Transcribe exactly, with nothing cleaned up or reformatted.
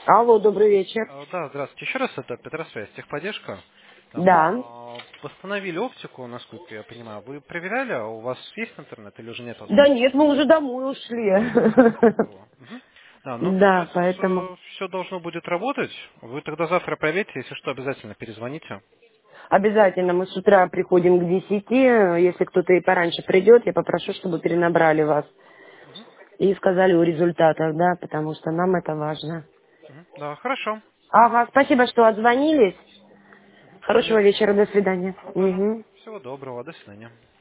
Алло, добрый вечер. А, Да, здравствуйте. Еще раз, это Петросвязь, техподдержка. Там, Да. а, восстановили оптику, насколько я понимаю. Вы проверяли, а у вас есть интернет или уже нет Да возможности? нет, мы уже домой ушли. О, мгм. Да, ну Да, сейчас поэтому все должно будет работать. Вы тогда завтра проверьте, если что, обязательно перезвоните. обязательно мы с утра приходим к десяти. Если кто-то и пораньше придет, я попрошу, чтобы перенабрали вас. Мгм, И сказали о результатах, да, потому что нам это важно. мгм. Да, хорошо. Ага, спасибо, что отзвонились. Да Хорошего нет, вечера, до свидания. вам тоже. Мгм. Всего доброго, до свидания.